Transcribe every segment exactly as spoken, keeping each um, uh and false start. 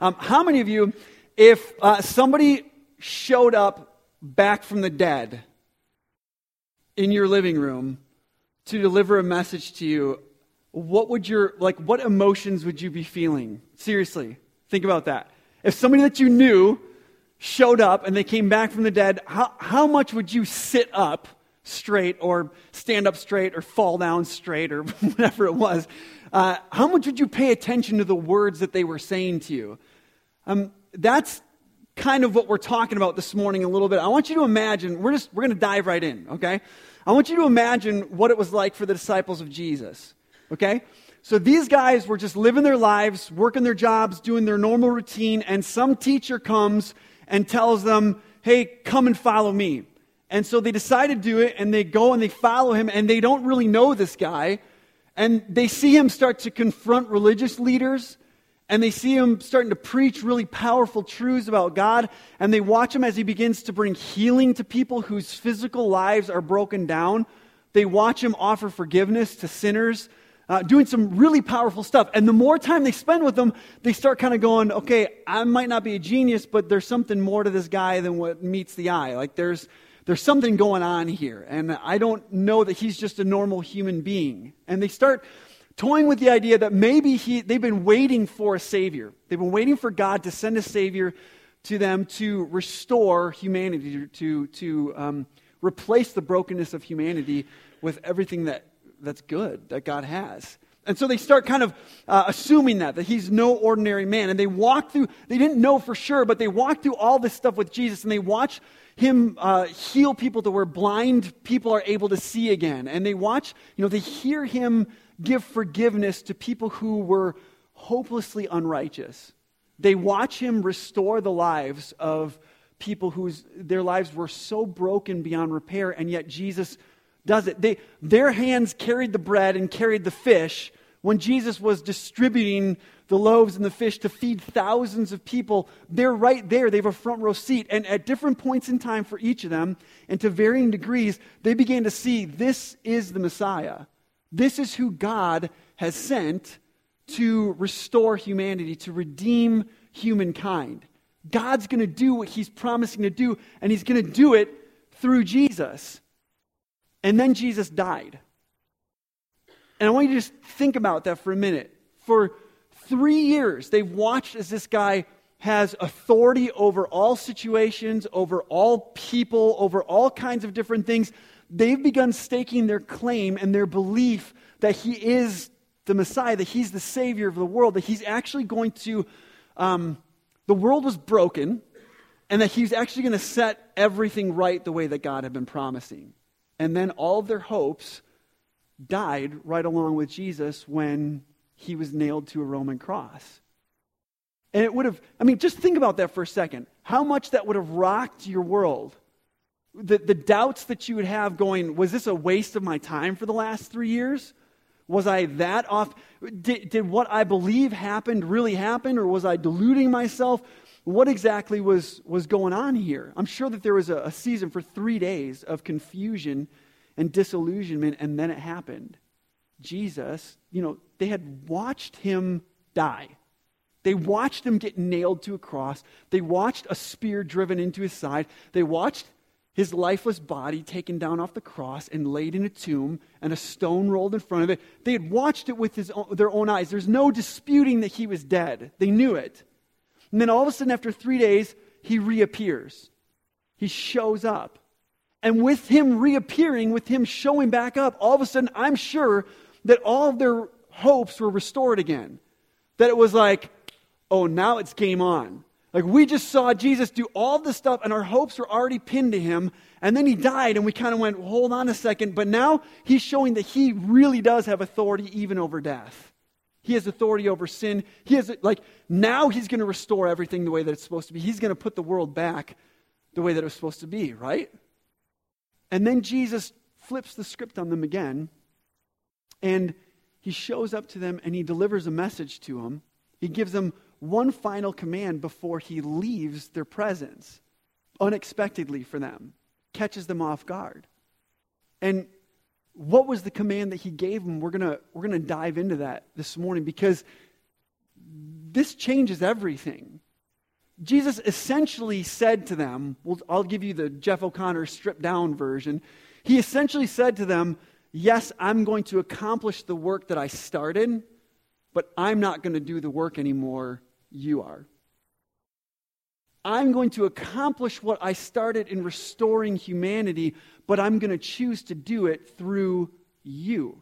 Um, how many of you, if uh, somebody showed up back from the dead in your living room to deliver a message to you, what would your, like, what emotions would you be feeling? Seriously, think about that. If somebody that you knew showed up and they came back from the dead, how, how much would you sit up straight or stand up straight or fall down straight or whatever it was? Uh, how much would you pay attention to the words that they were saying to you? Um, that's kind of what we're talking about this morning a little bit. I want you to imagine, we're just, we're going to dive right in, okay? I want you to imagine what it was like for the disciples of Jesus, okay? So these guys were just living their lives, working their jobs, doing their normal routine, and some teacher comes and tells them, hey, come and follow me. And so they decide to do it, and they go and they follow him, and they don't really know this guy. And they see him start to confront religious leaders, and they see him starting to preach really powerful truths about God, and they watch him as he begins to bring healing to people whose physical lives are broken down. They watch him offer forgiveness to sinners, uh, doing some really powerful stuff. And the more time they spend with him, they start kind of going, okay, I might not be a genius, but there's something more to this guy than what meets the eye. Like there's There's something going on here, and I don't know that he's just a normal human being. And they start toying with the idea that maybe he, they've been waiting for a Savior. They've been waiting for God to send a Savior to them to restore humanity, to, to um, replace the brokenness of humanity with everything that, that's good, that God has. And so they start kind of uh, assuming that, that he's no ordinary man. And they walk through, they didn't know for sure, but they walk through all this stuff with Jesus, and they watch him uh, heal people to where blind people are able to see again. And they watch, you know, they hear him give forgiveness to people who were hopelessly unrighteous. They watch him restore the lives of people whose their lives were so broken beyond repair, and yet Jesus does it. They, their hands carried the bread and carried the fish when Jesus was distributing the loaves and the fish to feed thousands of people. They're right there. They have a front row seat. And at different points in time for each of them, and to varying degrees, they began to see this is the Messiah. This is who God has sent to restore humanity, to redeem humankind. God's going to do what he's promising to do, and he's going to do it through Jesus. And then Jesus died. And I want you to just think about that for a minute. For three years, they've watched as this guy has authority over all situations, over all people, over all kinds of different things. They've begun staking their claim and their belief that he is the Messiah, that he's the Savior of the world, that he's actually going to, um, the world was broken, and that he's actually going to set everything right the way that God had been promising. And then all of their hopes died right along with Jesus when he was nailed to a Roman cross. And it would have, I mean, just think about that for a second. How much that would have rocked your world. The, the doubts that you would have going, was this a waste of my time for the last three years? Was I that off? Did, did what I believe happened really happen, or was I deluding myself? What exactly was, was going on here? I'm sure that there was a, a season for three days of confusion and disillusionment, and then it happened. Jesus, you know, they had watched him die. They watched him get nailed to a cross. They watched a spear driven into his side. They watched his lifeless body taken down off the cross and laid in a tomb, and a stone rolled in front of it. They had watched it with his own, their own eyes. There's no disputing that he was dead. They knew it. And then all of a sudden, after three days, he reappears. He shows up. And with him reappearing, with him showing back up, all of a sudden, I'm sure that all of their hopes were restored again. That it was like, oh, now it's game on. Like, we just saw Jesus do all this stuff, and our hopes were already pinned to him, and then he died, and we kind of went, well, hold on a second, but now he's showing that he really does have authority even over death. He has authority over sin. He has, like, now he's going to restore everything the way that it's supposed to be. He's going to put the world back the way that it was supposed to be, right? And then Jesus flips the script on them again, and he shows up to them, and he delivers a message to them. He gives them one final command before he leaves their presence, unexpectedly for them, catches them off guard. And what was the command that he gave them? We're gonna we're gonna dive into that this morning, because this changes everything. Jesus essentially said to them, well, I'll give you the Jeff O'Connor stripped down version. He essentially said to them, yes, I'm going to accomplish the work that I started, but I'm not going to do the work anymore. You are. I'm going to accomplish what I started in restoring humanity, but I'm going to choose to do it through you.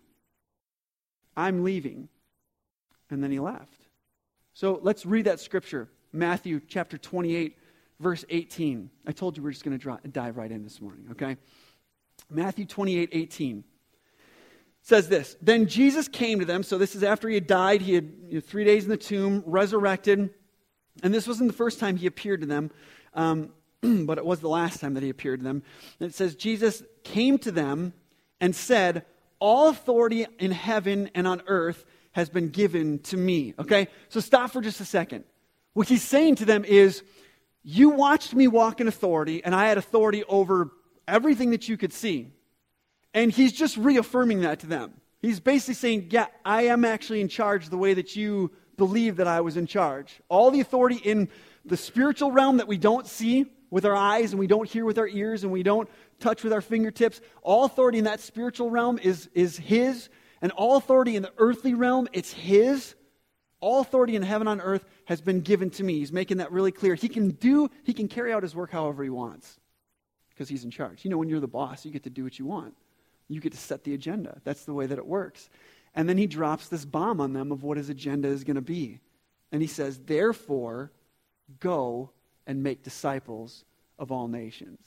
I'm leaving. And then he left. So let's read that scripture. Matthew chapter twenty-eight, verse eighteen. I told you we're just going to dive right in this morning, okay? Matthew twenty-eight, eighteen. Says this, then Jesus came to them. So this is after he had died. He had you know, three days in the tomb, resurrected. And this wasn't the first time he appeared to them, um, but it was the last time that he appeared to them. And it says, Jesus came to them and said, all authority in heaven and on earth has been given to me. Okay? So stop for just a second. What he's saying to them is, you watched me walk in authority, and I had authority over everything that you could see. And he's just reaffirming that to them. He's basically saying, yeah, I am actually in charge the way that you believe that I was in charge. All the authority in the spiritual realm that we don't see with our eyes and we don't hear with our ears and we don't touch with our fingertips, all authority in that spiritual realm is, is his. And all authority in the earthly realm, it's his. All authority in heaven on earth has been given to me. He's making that really clear. He can do, he can carry out his work however he wants because he's in charge. You know, when you're the boss, you get to do what you want. You get to set the agenda. That's the way that it works. And then he drops this bomb on them of what his agenda is going to be. And he says, therefore, go and make disciples of all nations.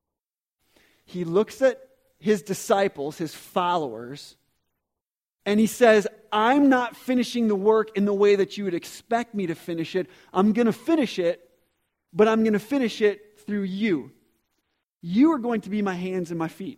He looks at his disciples, his followers, and he says, I'm not finishing the work in the way that you would expect me to finish it. I'm going to finish it, but I'm going to finish it through you. You are going to be my hands and my feet.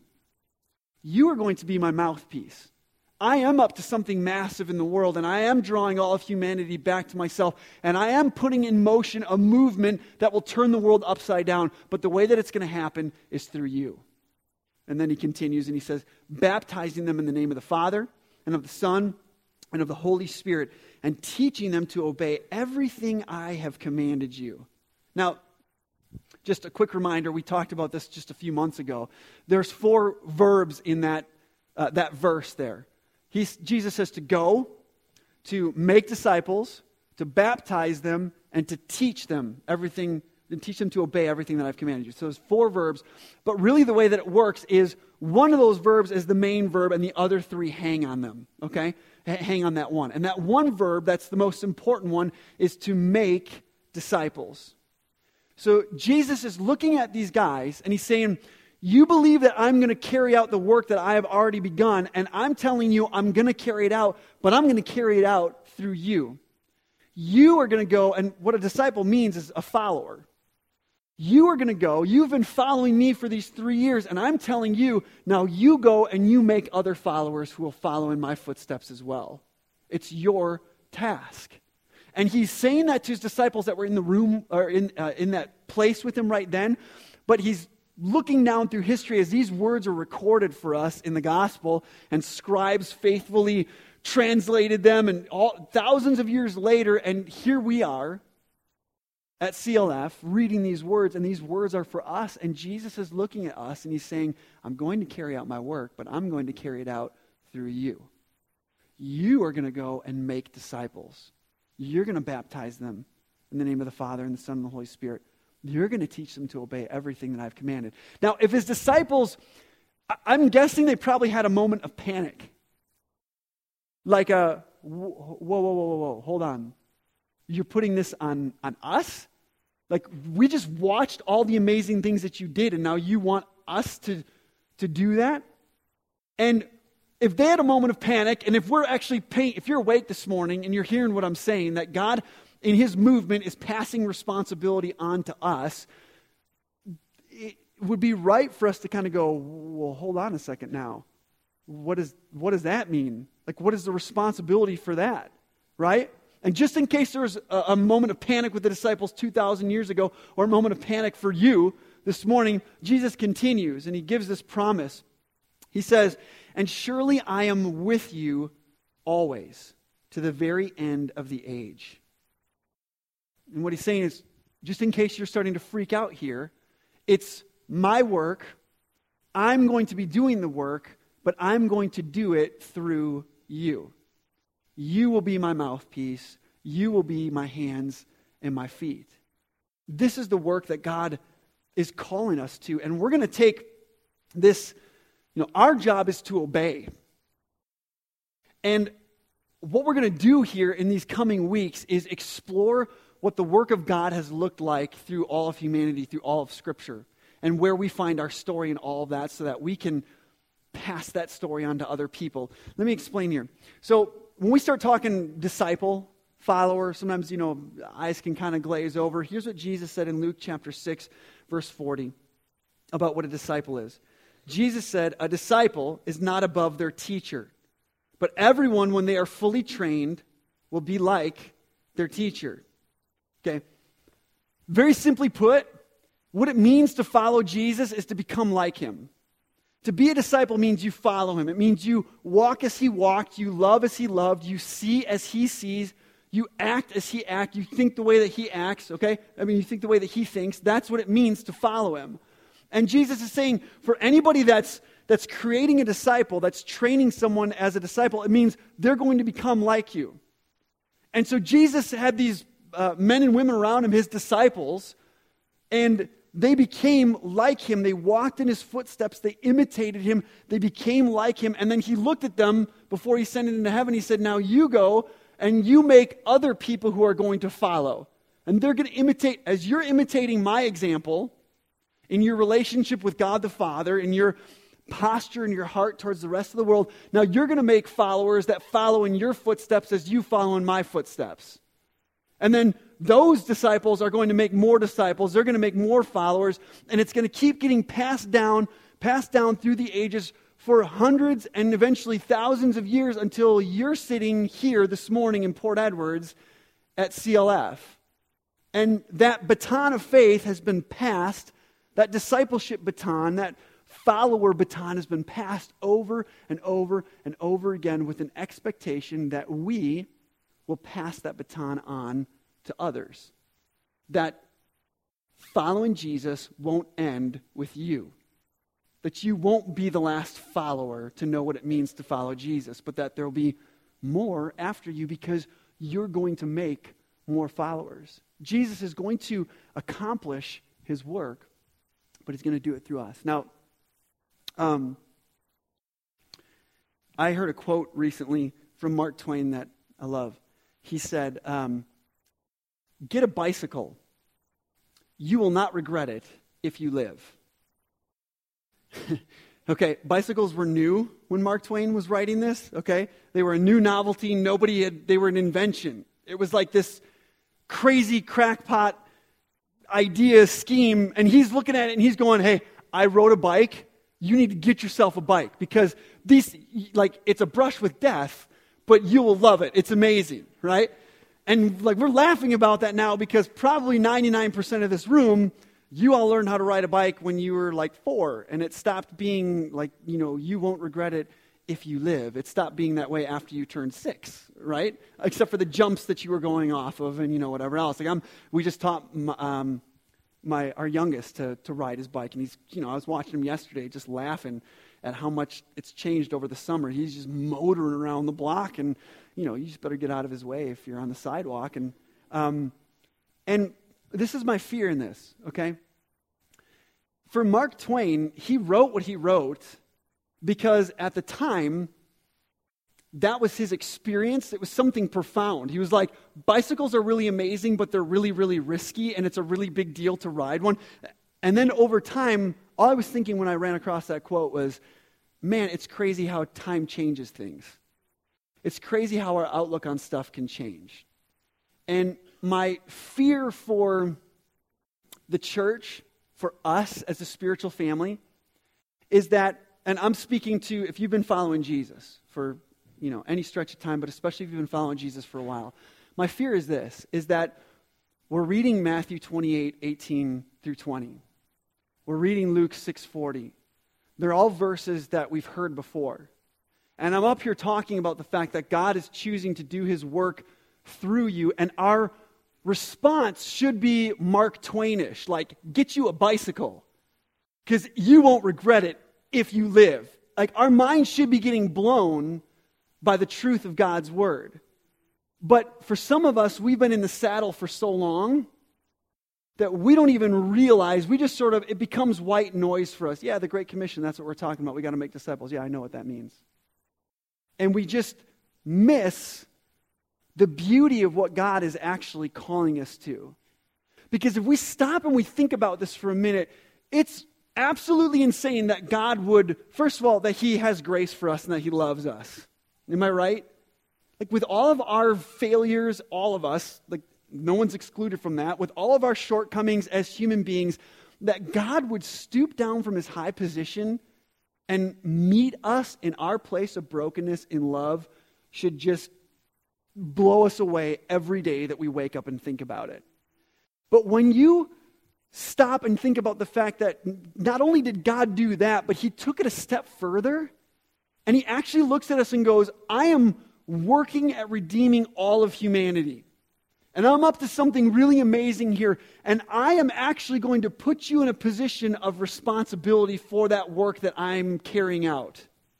You are going to be my mouthpiece. I am up to something massive in the world, and I am drawing all of humanity back to myself, and I am putting in motion a movement that will turn the world upside down, but the way that it's going to happen is through you. And then he continues and he says, baptizing them in the name of the Father and of the Son and of the Holy Spirit, and teaching them to obey everything I have commanded you. Now, just a quick reminder, we talked about this just a few months ago. There's four verbs in that, uh, that verse there. He's, Jesus says to go, to make disciples, to baptize them, and to teach them everything, and teach them to obey everything that I've commanded you. So there's four verbs, but really the way that it works is one of those verbs is the main verb and the other three hang on them, okay? H- hang on that one. And that one verb, that's the most important one, is to make disciples. So Jesus is looking at these guys and he's saying, you believe that I'm going to carry out the work that I have already begun, and I'm telling you I'm going to carry it out, but I'm going to carry it out through you. You are going to go, and what a disciple means is a follower. You are going to go, you've been following me for these three years, and I'm telling you, now you go and you make other followers who will follow in my footsteps as well. It's your task. And he's saying that to his disciples that were in the room, or in, uh, in that place with him right then, but he's looking down through history as these words are recorded for us in the gospel, and scribes faithfully translated them, and all, thousands of years later, and here we are at C L F reading these words, and these words are for us, and Jesus is looking at us and he's saying, I'm going to carry out my work, but I'm going to carry it out through you. You are going to go and make disciples. You're going to baptize them in the name of the Father and the Son and the Holy Spirit. You're going to teach them to obey everything that I've commanded. Now, if his disciples, I'm guessing they probably had a moment of panic. Like a, whoa, whoa, whoa, whoa, whoa, hold on. You're putting this on, on us? Like, we just watched all the amazing things that you did, and now you want us to, to do that? And if they had a moment of panic, and if we're actually paying, if you're awake this morning and you're hearing what I'm saying, that God in his movement is passing responsibility on to us, it would be right for us to kind of go, well, hold on a second now. What is, what does that mean? Like, what is the responsibility for that, right? And just in case there was a, a moment of panic with the disciples two thousand years ago, or a moment of panic for you this morning, Jesus continues and he gives this promise. He says, and surely I am with you always to the very end of the age. And what he's saying is, just in case you're starting to freak out here, it's my work. I'm going to be doing the work, but I'm going to do it through you. You will be my mouthpiece. You will be my hands and my feet. This is the work that God is calling us to. And we're going to take this, you know, our job is to obey. And what we're going to do here in these coming weeks is explore what the work of God has looked like through all of humanity, through all of Scripture, and where we find our story in all of that so that we can pass that story on to other people. Let me explain here. So when we start talking disciple, follower, sometimes, you know, eyes can kind of glaze over. Here's what Jesus said in Luke chapter six, verse forty, about what a disciple is. Jesus said, a disciple is not above their teacher, but everyone, when they are fully trained, will be like their teacher. Okay? Very simply put, what it means to follow Jesus is to become like him. To be a disciple means you follow him. It means you walk as he walked, you love as he loved, you see as he sees, you act as he acts, you think the way that he acts, okay? I mean, you think the way that he thinks. That's what it means to follow him. And Jesus is saying, for anybody that's that's creating a disciple, that's training someone as a disciple, it means they're going to become like you. And so Jesus had these uh, men and women around him, his disciples, and they became like him. They walked in his footsteps. They imitated him. They became like him. And then he looked at them before he sent it into heaven. He said, now you go and you make other people who are going to follow. And they're going to imitate, as you're imitating my example in your relationship with God the Father, in your posture in your heart towards the rest of the world, now you're going to make followers that follow in your footsteps as you follow in my footsteps. And then those disciples are going to make more disciples. They're going to make more followers. And it's going to keep getting passed down, passed down through the ages for hundreds and eventually thousands of years until you're sitting here this morning in Port Edwards at C L F. And that baton of faith has been passed, that discipleship baton, that follower baton has been passed over and over and over again with an expectation that we will pass that baton on to others. That following Jesus won't end with you. That you won't be the last follower to know what it means to follow Jesus, but that there will be more after you because you're going to make more followers. Jesus is going to accomplish his work, but he's going to do it through us. Now, um, I heard a quote recently from Mark Twain that I love. He said, um, get a bicycle. You will not regret it if you live. Okay, bicycles were new when Mark Twain was writing this, okay? They were a new novelty. Nobody had, they were an invention. It was like this crazy crackpot idea, scheme, and he's looking at it and he's going, hey, I rode a bike. You need to get yourself a bike because these, like, it's a brush with death, but you will love it. It's amazing, right? And like we're laughing about that now because probably ninety-nine percent of this room, you all learned how to ride a bike when you were like four, and it stopped being like, you know, you won't regret it if you live. It stopped being that way after you turned six, right? Except for the jumps that you were going off of and, you know, whatever else. Like I'm, we just taught um, my our youngest to to ride his bike, and he's, you know, I was watching him yesterday just laughing at how much it's changed over the summer. He's just motoring around the block, and, you know, you just better get out of his way if you're on the sidewalk. And um, and this is my fear in this, okay? For Mark Twain, he wrote what he wrote because at the time, that was his experience. It was something profound. He was like, bicycles are really amazing, but they're really, really risky, and it's a really big deal to ride one. And then over time, all I was thinking when I ran across that quote was, man, it's crazy how time changes things. It's crazy how our outlook on stuff can change. And my fear for the church, for us as a spiritual family, is that, and I'm speaking to, if you've been following Jesus for, you know, any stretch of time, but especially if you've been following Jesus for a while, my fear is this, is that we're reading Matthew twenty-eight, eighteen through twenty. We're reading Luke six forty. They're all verses that we've heard before. And I'm up here talking about the fact that God is choosing to do his work through you, and our response should be Mark Twainish, like, get you a bicycle, because you won't regret it if you live. Like, our minds should be getting blown by the truth of God's word. But for some of us, we've been in the saddle for so long that we don't even realize, we just sort of, it becomes white noise for us. Yeah, the Great Commission, that's what we're talking about. We got to make disciples. Yeah, I know what that means. And we just miss the beauty of what God is actually calling us to. Because if we stop and we think about this for a minute, it's absolutely insane that God would, first of all, that he has grace for us and that he loves us. Am I right? Like, with all of our failures, all of us, like, no one's excluded from that, with all of our shortcomings as human beings, that God would stoop down from his high position and meet us in our place of brokenness in love should just blow us away every day that we wake up and think about it. But when you stop and think about the fact that not only did God do that, but he took it a step further, and he actually looks at us and goes, I am working at redeeming all of humanity. And I'm up to something really amazing here, and I am actually going to put you in a position of responsibility for that work that I'm carrying out.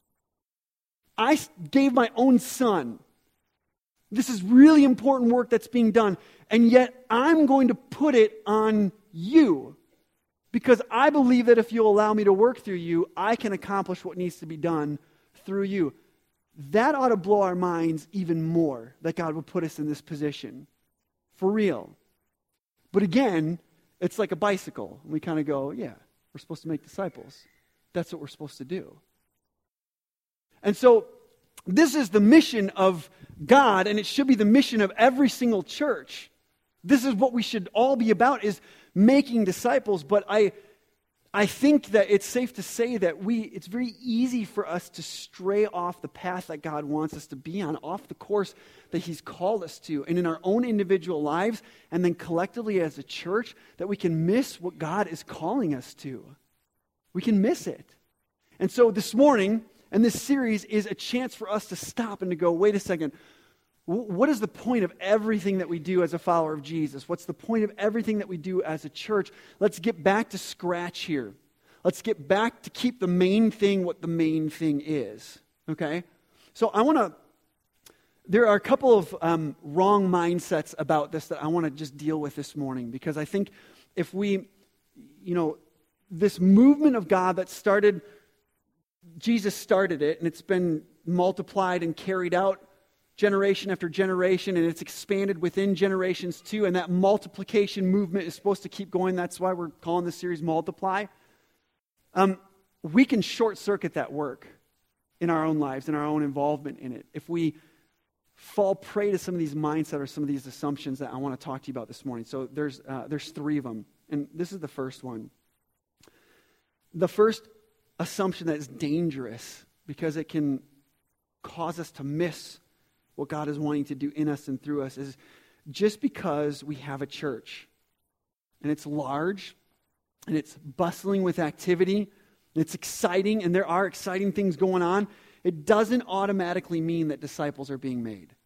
I gave my own son. This is really important work that's being done, and yet I'm going to put it on you because I believe that if you'll allow me to work through you, I can accomplish what needs to be done through you. That ought to blow our minds even more, that God would put us in this position. For real. But again, it's like a bicycle. We kind of go, yeah, we're supposed to make disciples. That's what we're supposed to do. And so this is the mission of God, and it should be the mission of every single church. This is what we should all be about, is making disciples. But I I think that it's safe to say that we it's very easy for us to stray off the path that God wants us to be on, off the course that he's called us to, and in our own individual lives, and then collectively as a church, that we can miss what God is calling us to. We can miss it. And so this morning, and this series is a chance for us to stop and to go, wait a second, what is the point of everything that we do as a follower of Jesus? What's the point of everything that we do as a church? Let's get back to scratch here. Let's get back to keep the main thing what the main thing is. Okay? So I want to, there are a couple of um, wrong mindsets about this that I want to just deal with this morning, because I think if we, you know, this movement of God that started, Jesus started it, and it's been multiplied and carried out generation after generation, and it's expanded within generations too, and that multiplication movement is supposed to keep going. That's why we're calling this series Multiply. Um, we can short-circuit that work in our own lives, in our own involvement in it, if we fall prey to some of these mindsets or some of these assumptions that I want to talk to you about this morning. So there's uh, there's three of them, and this is the first one. The first assumption that is dangerous because it can cause us to miss what God is wanting to do in us and through us is just because we have a church and it's large and it's bustling with activity and it's exciting and there are exciting things going on, it doesn't automatically mean that disciples are being made.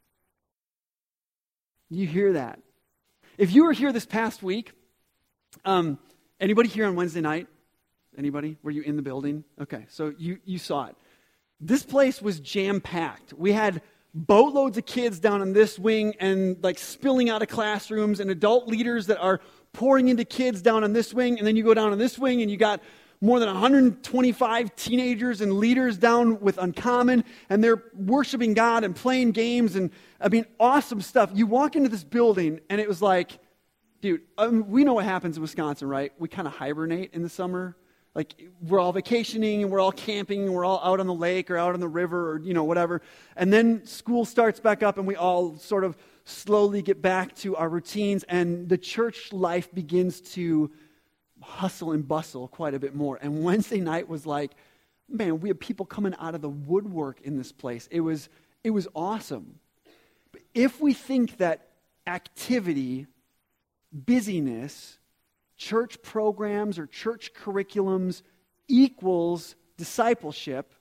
You hear that? If you were here this past week, um, anybody here on Wednesday night? Anybody? Were you in the building? Okay, so you, you saw it. This place was jam-packed. We had boatloads of kids down in this wing and like spilling out of classrooms, and adult leaders that are pouring into kids down in this wing, and then you go down in this wing and you got more than one hundred twenty-five teenagers and leaders down with Uncommon, and they're worshiping God and playing games, and I mean, awesome stuff. You walk into this building and it was like, dude, um, we know what happens in Wisconsin, right? We kind of hibernate in the summer. Like, we're all vacationing and we're all camping and we're all out on the lake or out on the river or, you know, whatever. And then school starts back up and we all sort of slowly get back to our routines, and the church life begins to hustle and bustle quite a bit more. And Wednesday night was like, man, we have people coming out of the woodwork in this place. It was, it was awesome. But if we think that activity, busyness, church programs or church curriculums equals discipleship,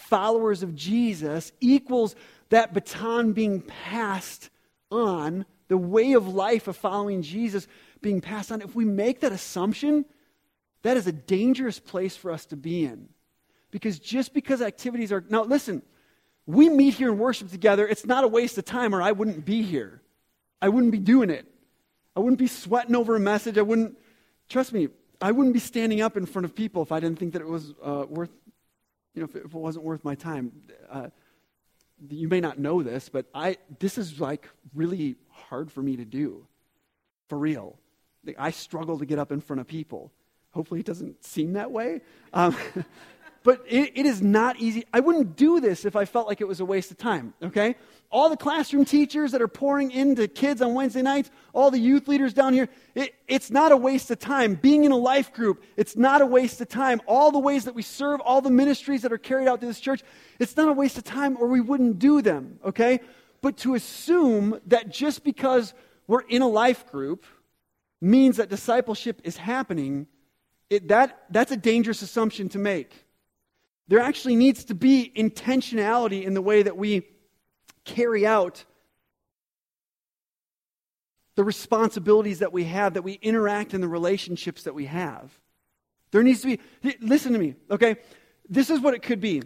followers of Jesus, equals that baton being passed on, the way of life of following Jesus being passed on, if we make that assumption, that is a dangerous place for us to be in. Because just because activities are... Now listen, we meet here and worship together, it's not a waste of time or I wouldn't be here. I wouldn't be doing it. I wouldn't be sweating over a message. I wouldn't... Trust me, I wouldn't be standing up in front of people if I didn't think that it was uh, worth... You know, if it, if it wasn't worth my time. Uh, you may not know this, but I this is like really hard for me to do. For real. I struggle to get up in front of people. Hopefully it doesn't seem that way. Um, but it, it is not easy. I wouldn't do this if I felt like it was a waste of time, okay? All the classroom teachers that are pouring into kids on Wednesday nights, all the youth leaders down here, it, it's not a waste of time. Being in a life group, it's not a waste of time. All the ways that we serve, all the ministries that are carried out through this church, it's not a waste of time or we wouldn't do them, okay? But to assume that just because we're in a life group means that discipleship is happening, it, that, that's a dangerous assumption to make. There actually needs to be intentionality in the way that we carry out the responsibilities that we have, that we interact in the relationships that we have. There needs to be, listen to me, okay? This is what it could be.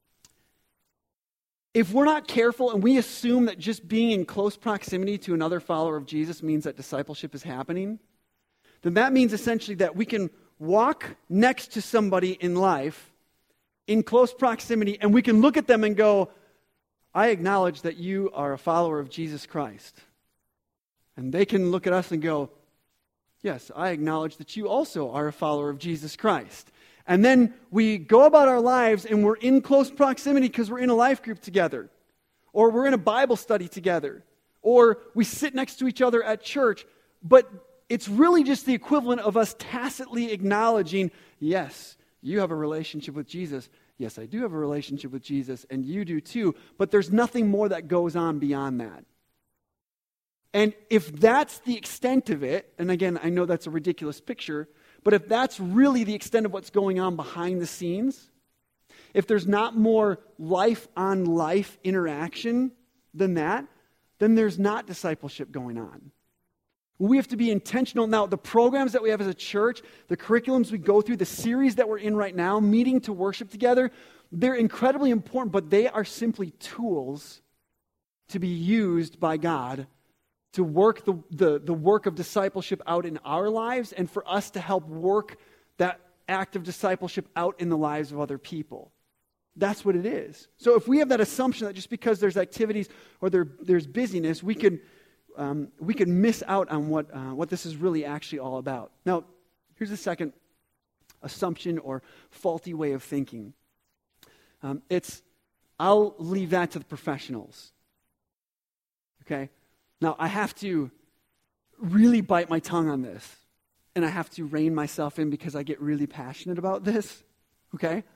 If we're not careful and we assume that just being in close proximity to another follower of Jesus means that discipleship is happening, then that means essentially that we can walk next to somebody in life in close proximity and we can look at them and go, I acknowledge that you are a follower of Jesus Christ. And they can look at us and go, yes, I acknowledge that you also are a follower of Jesus Christ. And then we go about our lives and we're in close proximity because we're in a life group together. Or we're in a Bible study together. Or we sit next to each other at church. But it's really just the equivalent of us tacitly acknowledging, yes, you have a relationship with Jesus. Yes, I do have a relationship with Jesus, and you do too. But there's nothing more that goes on beyond that. And if that's the extent of it, and again, I know that's a ridiculous picture, but if that's really the extent of what's going on behind the scenes, if there's not more life-on-life interaction than that, then there's not discipleship going on. We have to be intentional. Now, the programs that we have as a church, the curriculums we go through, the series that we're in right now, meeting to worship together, they're incredibly important, but they are simply tools to be used by God to work the, the, the work of discipleship out in our lives and for us to help work that act of discipleship out in the lives of other people. That's what it is. So if we have that assumption that just because there's activities or there, there's busyness, we could um, we could miss out on what uh, what this is really actually all about. Now, here's the second assumption or faulty way of thinking. Um, it's, I'll leave that to the professionals. Okay? Now, I have to really bite my tongue on this, and I have to rein myself in because I get really passionate about this, okay?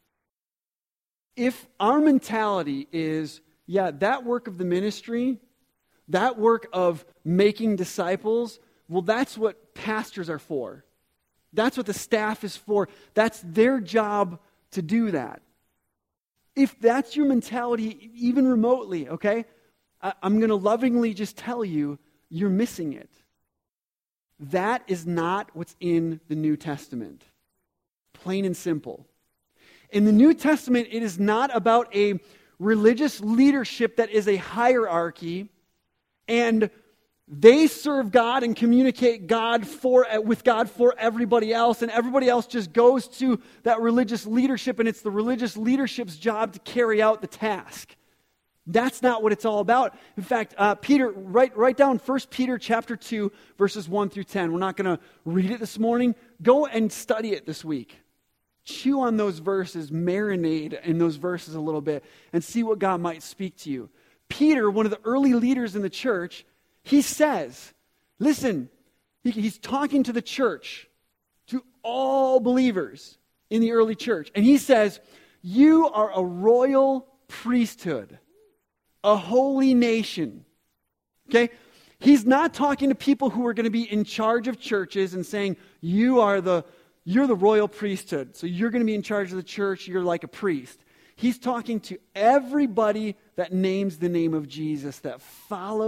If our mentality is, yeah, that work of the ministry, that work of making disciples, well, that's what pastors are for. That's what the staff is for. That's their job to do that. If that's your mentality, even remotely, okay, I'm going to lovingly just tell you, you're missing it. That is not what's in the New Testament. Plain and simple. In the New Testament, it is not about a religious leadership that is a hierarchy, and they serve God and communicate God for with God for everybody else, and everybody else just goes to that religious leadership, and it's the religious leadership's job to carry out the task. That's not what it's all about. In fact, uh, Peter, write, write down First Peter chapter two, verses one through ten. We're not going to read it this morning. Go and study it this week. Chew on those verses, marinate in those verses a little bit, and see what God might speak to you. Peter, one of the early leaders in the church, he says, listen, he, he's talking to the church, to all believers in the early church, and he says, you are a royal priesthood, a holy nation. Okay? He's not talking to people who are going to be in charge of churches and saying, you are the you're the royal priesthood, so you're going to be in charge of the church, you're like a priest. He's talking to everybody that names the name of Jesus, that follows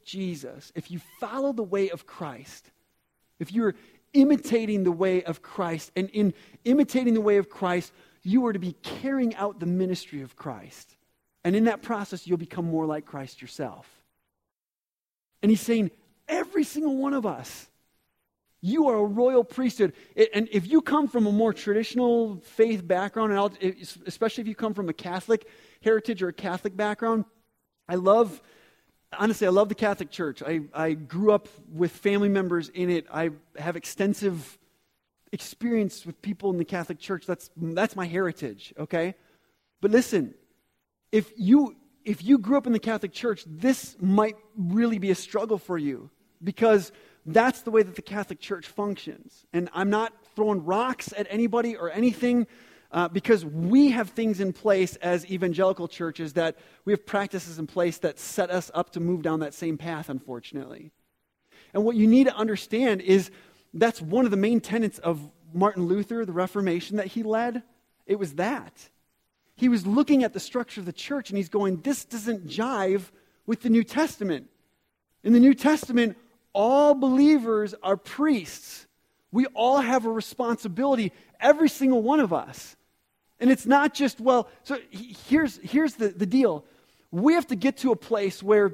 Jesus, if you follow the way of Christ, if you're imitating the way of Christ, and in imitating the way of Christ, you are to be carrying out the ministry of Christ. And in that process, you'll become more like Christ yourself. And he's saying, every single one of us, you are a royal priesthood. And if you come from a more traditional faith background, and I'll, especially if you come from a Catholic heritage or a Catholic background, I love, honestly, I love the Catholic Church. I, I grew up with family members in it. I have extensive experience with people in the Catholic Church. That's, that's my heritage, okay? But listen, if you, if you grew up in the Catholic Church, this might really be a struggle for you, because that's the way that the Catholic Church functions. And I'm not throwing rocks at anybody or anything, uh, because we have things in place as evangelical churches, that we have practices in place that set us up to move down that same path, unfortunately. And what you need to understand is that's one of the main tenets of Martin Luther, the Reformation that he led. It was that. He was looking at the structure of the church and he's going, this doesn't jive with the New Testament. In the New Testament, all believers are priests. We all have a responsibility, every single one of us. And it's not just, well, so here's, here's the, the deal. We have to get to a place where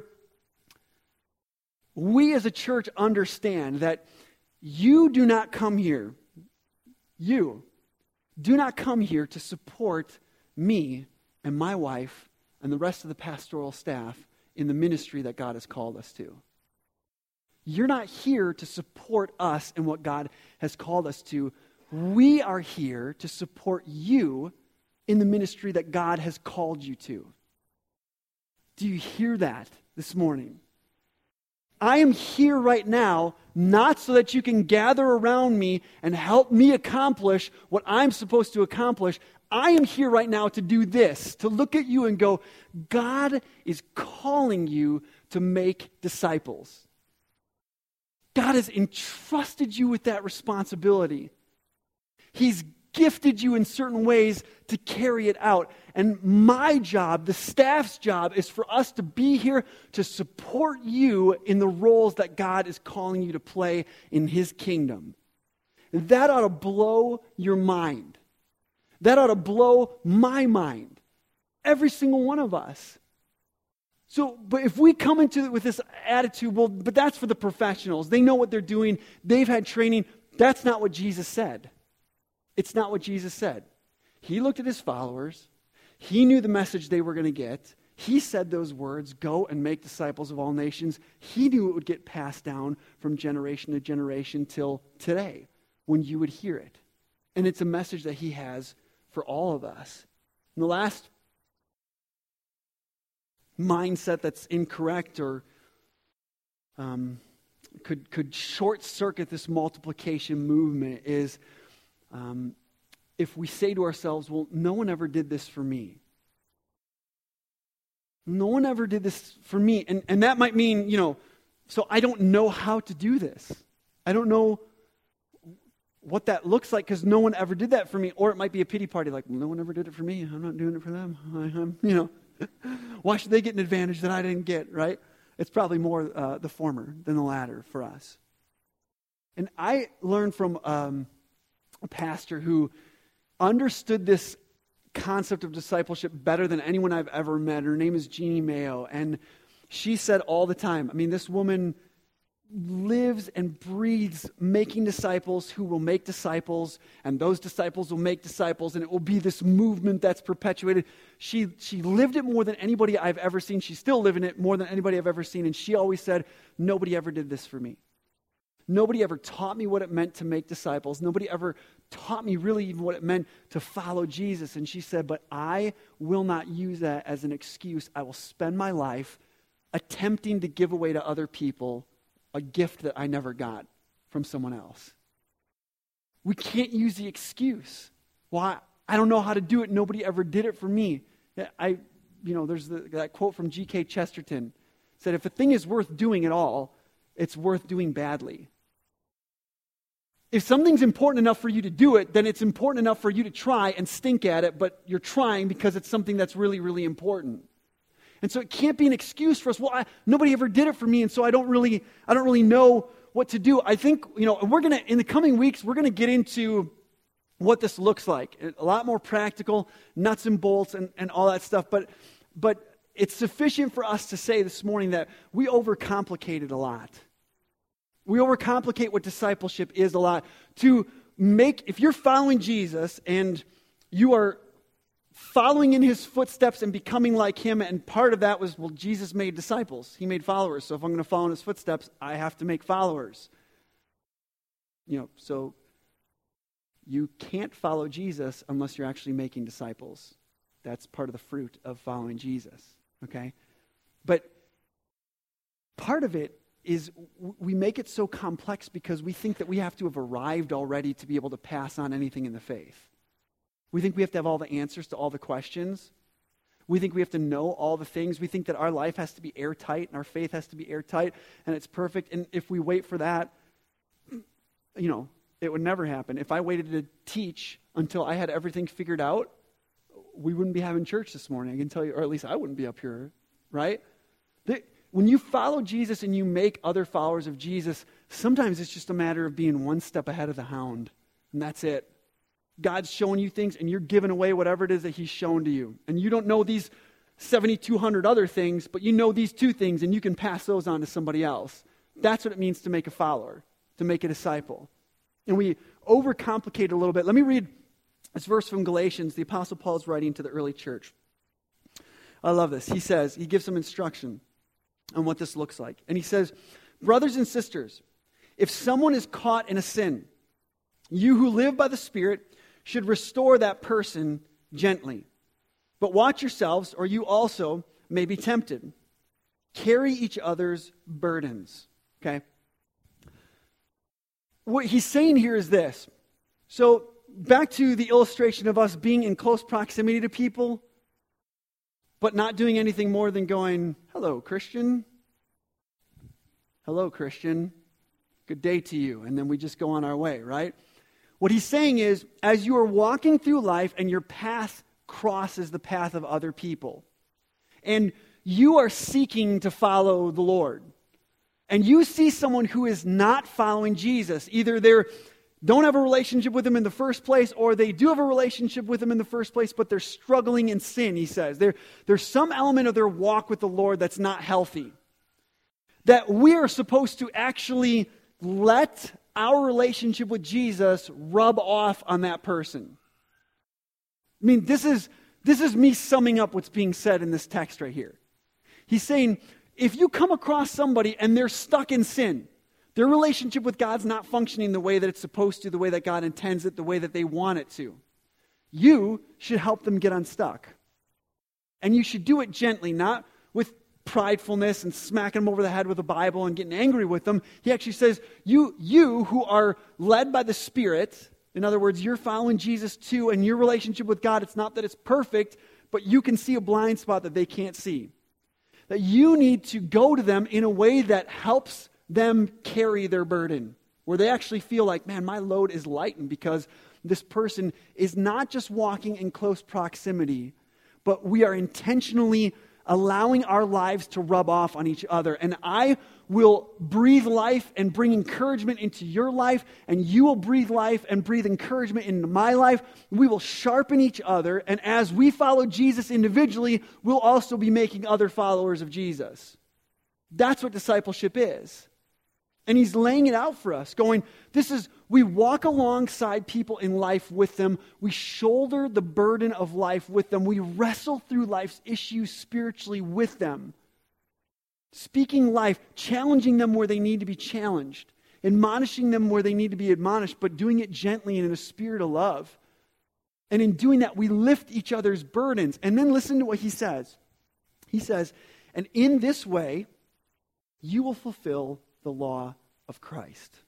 we as a church understand that you do not come here, you do not come here to support me and my wife and the rest of the pastoral staff in the ministry that God has called us to. You're not here to support us in what God has called us to. We are here to support you in the ministry that God has called you to. Do you hear that this morning? I am here right now, not so that you can gather around me and help me accomplish what I'm supposed to accomplish. I am here right now to do this, to look at you and go, God is calling you to make disciples. God has entrusted you with that responsibility. He's gifted you in certain ways to carry it out. And my job, the staff's job, is for us to be here to support you in the roles that God is calling you to play in His kingdom. And that ought to blow your mind. That ought to blow my mind. Every single one of us. So, but if we come into it with this attitude, well, but that's for the professionals. They know what they're doing. They've had training. That's not what Jesus said. It's not what Jesus said. He looked at his followers. He knew the message they were going to get. He said those words, go and make disciples of all nations. He knew it would get passed down from generation to generation till today when you would hear it. And it's a message that he has for all of us. And the last mindset that's incorrect or um, could, could short-circuit this multiplication movement is um, if we say to ourselves, well, no one ever did this for me. No one ever did this for me. And, and that might mean, you know, so I don't know how to do this. I don't know what that looks like because no one ever did that for me. Or it might be a pity party like, well, no one ever did it for me. I'm not doing it for them. I, I'm, you know. Why should they get an advantage that I didn't get, right? It's probably more uh, the former than the latter for us. And I learned from um, a pastor who understood this concept of discipleship better than anyone I've ever met. Her name is Jeannie Mayo. And she said all the time, I mean, this woman lives and breathes making disciples who will make disciples, and those disciples will make disciples, and it will be this movement that's perpetuated. She she lived it more than anybody I've ever seen. She's still living it more than anybody I've ever seen, and she always said, nobody ever did this for me. Nobody ever taught me what it meant to make disciples. Nobody ever taught me really even what it meant to follow Jesus. And she said, but I will not use that as an excuse. I will spend my life attempting to give away to other people a gift that I never got from someone else. We can't use the excuse. Well, I, I don't know how to do it. Nobody ever did it for me. I, you know, there's the, that quote from G K Chesterton. Said, if a thing is worth doing at all, it's worth doing badly. If something's important enough for you to do it, then it's important enough for you to try and stink at it, but you're trying because it's something that's really, really important. And so it can't be an excuse for us. Well, I, nobody ever did it for me, and so I don't really, I don't really know what to do. I think, you know, we're going to, in the coming weeks, we're going to get into what this looks like. A lot more practical, nuts and bolts and, and all that stuff. But, but it's sufficient for us to say this morning that we overcomplicate it a lot. We overcomplicate what discipleship is a lot. To make, if you're following Jesus and you are following in his footsteps and becoming like him, and part of that was, well, Jesus made disciples. He made followers. So if I'm going to follow in his footsteps, I have to make followers. You know, so you can't follow Jesus unless you're actually making disciples. That's part of the fruit of following Jesus, okay? But part of it is we make it so complex because we think that we have to have arrived already to be able to pass on anything in the faith. We think we have to have all the answers to all the questions. We think we have to know all the things. We think that our life has to be airtight and our faith has to be airtight and it's perfect. And if we wait for that, you know, it would never happen. If I waited to teach until I had everything figured out, we wouldn't be having church this morning, I can tell you, or at least I wouldn't be up here, right? The, when you follow Jesus and you make other followers of Jesus, sometimes it's just a matter of being one step ahead of the hound, and that's it. God's showing you things, and you're giving away whatever it is that he's shown to you. And you don't know these seventy-two hundred other things, but you know these two things, and you can pass those on to somebody else. That's what it means to make a follower, to make a disciple. And we overcomplicate it a little bit. Let me read this verse from Galatians. The Apostle Paul is writing to the early church. I love this. He says, he gives some instruction on what this looks like. And he says, brothers and sisters, if someone is caught in a sin, you who live by the Spirit should restore that person gently. But watch yourselves, or you also may be tempted. Carry each other's burdens. Okay? What he's saying here is this. So, back to the illustration of us being in close proximity to people, but not doing anything more than going, hello, Christian. Hello, Christian. Good day to you. And then we just go on our way, right? What he's saying is, as you are walking through life and your path crosses the path of other people, and you are seeking to follow the Lord, and you see someone who is not following Jesus, either they don't have a relationship with him in the first place, or they do have a relationship with him in the first place, but they're struggling in sin, he says. There, there's some element of their walk with the Lord that's not healthy. That we are supposed to actually let our relationship with Jesus rub off on that person. I mean, this is, this is me summing up what's being said in this text right here. He's saying, if you come across somebody and they're stuck in sin, their relationship with God's not functioning the way that it's supposed to, the way that God intends it, the way that they want it to, you should help them get unstuck. And you should do it gently, not with pridefulness and smacking them over the head with a Bible and getting angry with them. He actually says, you, you who are led by the Spirit, in other words, you're following Jesus too, and your relationship with God, it's not that it's perfect, but you can see a blind spot that they can't see. That you need to go to them in a way that helps them carry their burden, where they actually feel like, man, my load is lightened because this person is not just walking in close proximity, but we are intentionally allowing our lives to rub off on each other. And I will breathe life and bring encouragement into your life, and you will breathe life and breathe encouragement into my life. We will sharpen each other, and as we follow Jesus individually, we'll also be making other followers of Jesus. That's what discipleship is. And he's laying it out for us, going, this is, we walk alongside people in life with them. We shoulder the burden of life with them. We wrestle through life's issues spiritually with them. Speaking life, challenging them where they need to be challenged, admonishing them where they need to be admonished, but doing it gently and in a spirit of love. And in doing that, we lift each other's burdens. And then listen to what he says. He says, and in this way, you will fulfill the law of Christ.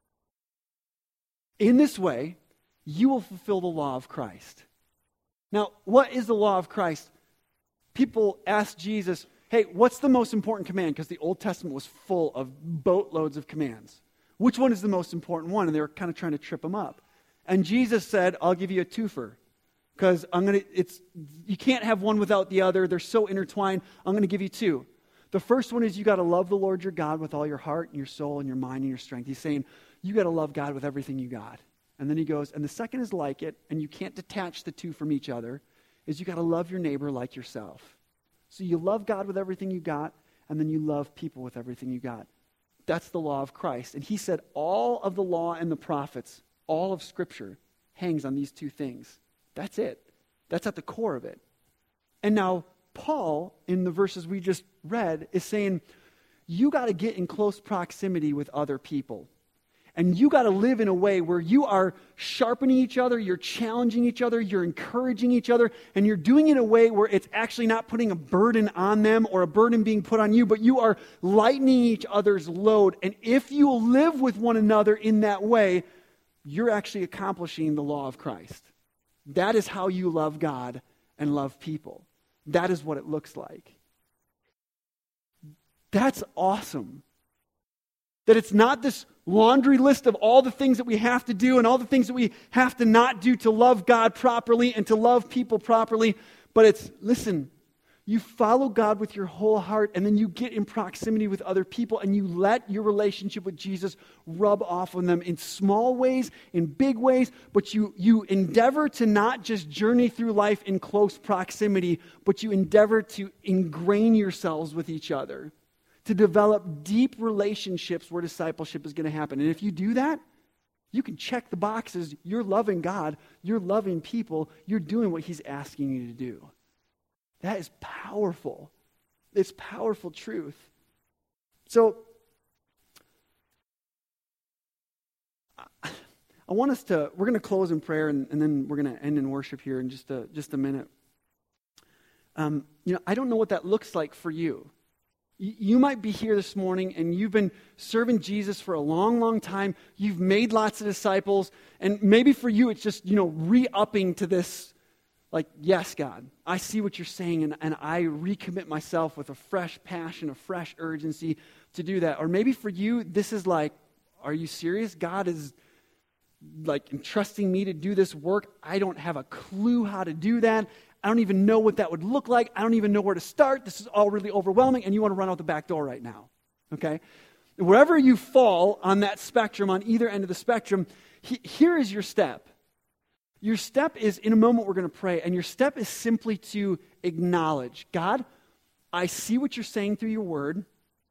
In this way, you will fulfill the law of Christ. Now, what is the law of Christ? People ask Jesus, hey, what's the most important command? Because the Old Testament was full of boatloads of commands. Which one is the most important one? And they were kind of trying to trip him up. And Jesus said, I'll give you a twofer. because I'm going to, it's, you can't have one without the other. They're so intertwined. I'm going to give you two. The first one is you got to love the Lord your God with all your heart and your soul and your mind and your strength. He's saying you got to love God with everything you got. And then he goes, and the second is like it, and you can't detach the two from each other, is you got to love your neighbor like yourself. So you love God with everything you got, and then you love people with everything you got. That's the law of Christ. And he said all of the law and the prophets, all of Scripture, hangs on these two things. That's it. That's at the core of it. And now Paul, in the verses we just read, is saying you got to get in close proximity with other people. And you got to live in a way where you are sharpening each other, you're challenging each other, you're encouraging each other, and you're doing it in a way where it's actually not putting a burden on them or a burden being put on you, but you are lightening each other's load. And if you live with one another in that way, you're actually accomplishing the law of Christ. That is how you love God and love people. That is what it looks like. That's awesome. That it's not this laundry list of all the things that we have to do and all the things that we have to not do to love God properly and to love people properly. But it's, listen, you follow God with your whole heart, and then you get in proximity with other people, and you let your relationship with Jesus rub off on them in small ways, in big ways, but you, you endeavor to not just journey through life in close proximity, but you endeavor to ingrain yourselves with each other, to develop deep relationships where discipleship is going to happen. And if you do that, you can check the boxes. You're loving God. You're loving people. You're doing what he's asking you to do. That is powerful. It's powerful truth. So, I want us to, we're going to close in prayer, and, and then we're going to end in worship here in just a, just a minute. Um, you know, I don't know what that looks like for you. You might be here this morning and you've been serving Jesus for a long, long time. You've made lots of disciples. And maybe for you, it's just, you know, re-upping to this, like, yes, God, I see what you're saying, and, and I recommit myself with a fresh passion, a fresh urgency to do that. Or maybe for you, this is like, are you serious? God is like entrusting me to do this work. I don't have a clue how to do that. I don't even know what that would look like. I don't even know where to start. This is all really overwhelming, and you want to run out the back door right now, okay? Wherever you fall on that spectrum, on either end of the spectrum, he, here is your step. Your step is, in a moment we're going to pray, and your step is simply to acknowledge, God, I see what you're saying through your word.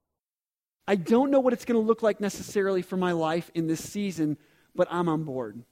I don't know what it's going to look like necessarily for my life in this season, but I'm on board.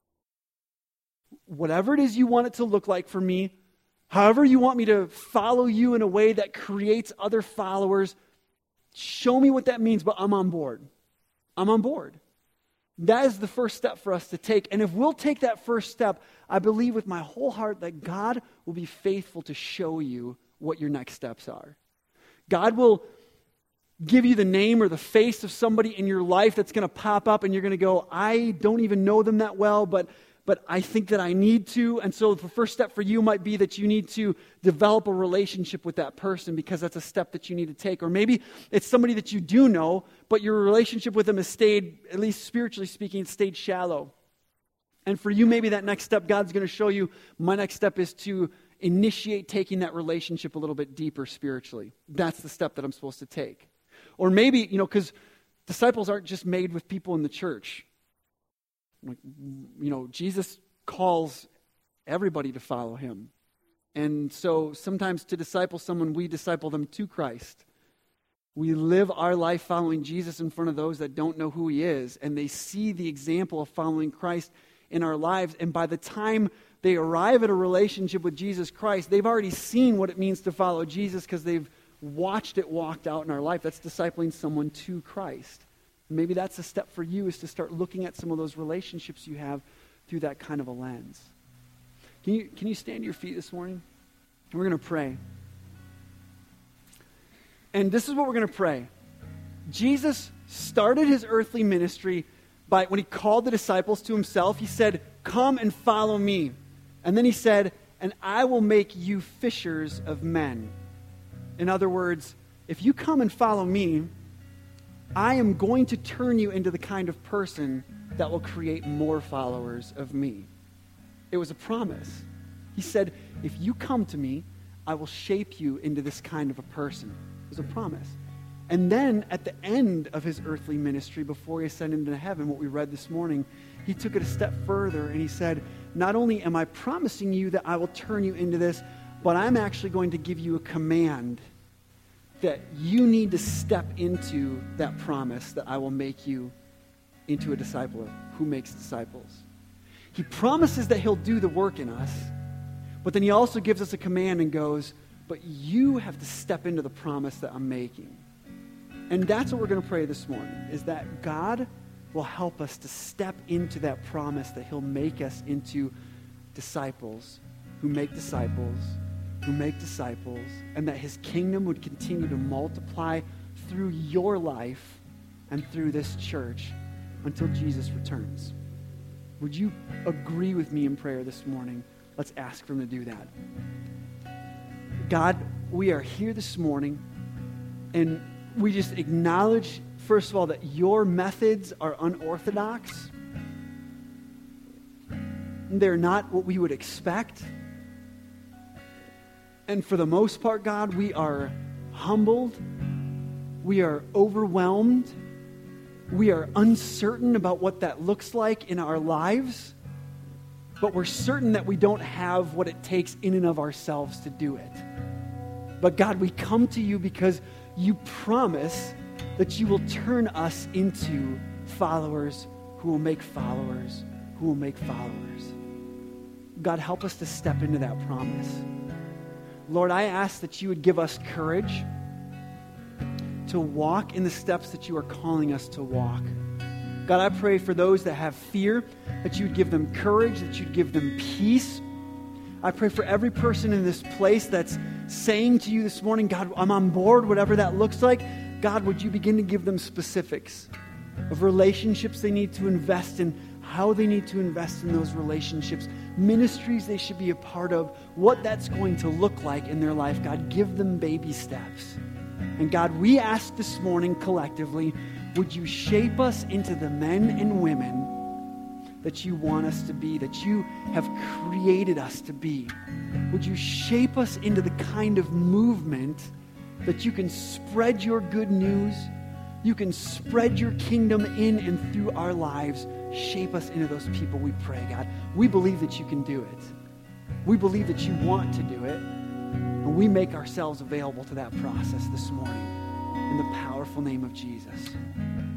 Whatever it is you want it to look like for me, however you want me to follow you in a way that creates other followers, show me what that means, but I'm on board. I'm on board. That is the first step for us to take. And if we'll take that first step, I believe with my whole heart that God will be faithful to show you what your next steps are. God will give you the name or the face of somebody in your life that's going to pop up, and you're going to go, I don't even know them that well, but but I think that I need to. And so the first step for you might be that you need to develop a relationship with that person, because that's a step that you need to take. Or maybe it's somebody that you do know, but your relationship with them has stayed, at least spiritually speaking, it stayed shallow. And for you, maybe that next step, God's going to show you, my next step is to initiate taking that relationship a little bit deeper spiritually. That's the step that I'm supposed to take. Or maybe, you know, because disciples aren't just made with people in the church. Like, you know, Jesus calls everybody to follow him. And so sometimes to disciple someone, we disciple them to Christ. We live our life following Jesus in front of those that don't know who he is, and they see the example of following Christ in our lives. And by the time they arrive at a relationship with Jesus Christ, they've already seen what it means to follow Jesus because they've watched it walked out in our life. That's discipling someone to Christ. Maybe that's a step for you, is to start looking at some of those relationships you have through that kind of a lens. Can you, can you stand to your feet this morning? We're going to pray. And this is what we're going to pray. Jesus started his earthly ministry by, when he called the disciples to himself, he said, come and follow me. And then he said, and I will make you fishers of men. In other words, if you come and follow me, I am going to turn you into the kind of person that will create more followers of me. It was a promise. He said, if you come to me, I will shape you into this kind of a person. It was a promise. And then at the end of his earthly ministry, before he ascended into heaven, what we read this morning, he took it a step further and he said, not only am I promising you that I will turn you into this, but I'm actually going to give you a command that you need to step into that promise that I will make you into a disciple who makes disciples. He promises that he'll do the work in us, but then he also gives us a command and goes, but you have to step into the promise that I'm making. And that's what we're going to pray this morning, is that God will help us to step into that promise that he'll make us into disciples who make disciples, who make disciples, and that his kingdom would continue to multiply through your life and through this church until Jesus returns. Would you agree with me in prayer this morning? Let's ask for him to do that. God, we are here this morning, and we just acknowledge, first of all, that your methods are unorthodox. They're not what we would expect. And for the most part, God, we are humbled. We are overwhelmed. We are uncertain about what that looks like in our lives. But we're certain that we don't have what it takes in and of ourselves to do it. But God, we come to you because you promise that you will turn us into followers who will make followers, who will make followers. God, help us to step into that promise. Lord, I ask that you would give us courage to walk in the steps that you are calling us to walk. God, I pray for those that have fear, that you would give them courage, that you'd give them peace. I pray for every person in this place that's saying to you this morning, God, I'm on board, whatever that looks like. God, would you begin to give them specifics of relationships they need to invest in, how they need to invest in those relationships, ministries they should be a part of, what that's going to look like in their life. God, give them baby steps. And God, we ask this morning collectively, would you shape us into the men and women that you want us to be, that you have created us to be? Would you shape us into the kind of movement that you can spread your good news, you can spread your kingdom in and through our lives? Shape us into those people, we pray, God. We believe that you can do it. We believe that you want to do it. And we make ourselves available to that process this morning in the powerful name of Jesus.